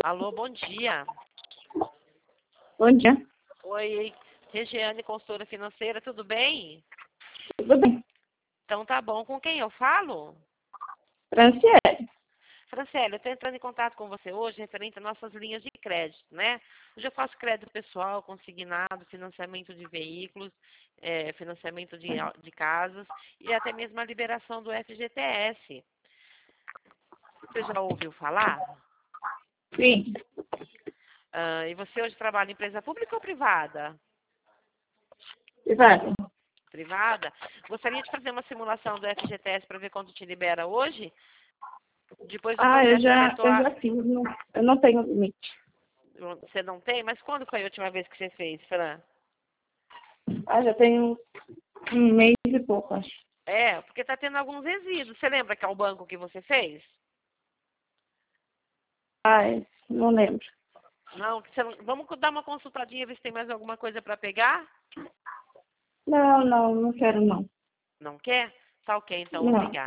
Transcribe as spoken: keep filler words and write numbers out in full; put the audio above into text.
Alô, bom dia. Bom dia. Oi, Regiane, consultora financeira, tudo bem? Tudo bem? Então tá bom. Com quem eu falo? Franciele. Franciele, eu estou entrando em contato com você hoje referente às nossas linhas de crédito, né? Hoje eu faço crédito pessoal, consignado, financiamento de veículos, é, financiamento de, de casas e até mesmo a liberação do F G T S. Você já ouviu falar? Sim. Ah, e você hoje trabalha em empresa pública ou privada? Privado. Privada? Gostaria de fazer uma simulação do F G T S para ver quanto te libera hoje? Depois do Ah, eu processo de já, eu efetuar... já fiz. Não, eu não tenho limite. Você não tem? Mas quando foi a última vez que você fez, Fran? Ah, já tenho um mês e pouco, acho. É, porque está tendo alguns resíduos. Você lembra que é o banco que você fez? Ah, é, não lembro. Não, que você não... Vamos dar uma consultadinha, ver se tem mais alguma coisa para pegar? Não, não, não quero não. Não quer? Tá ok, então, Não. obrigada.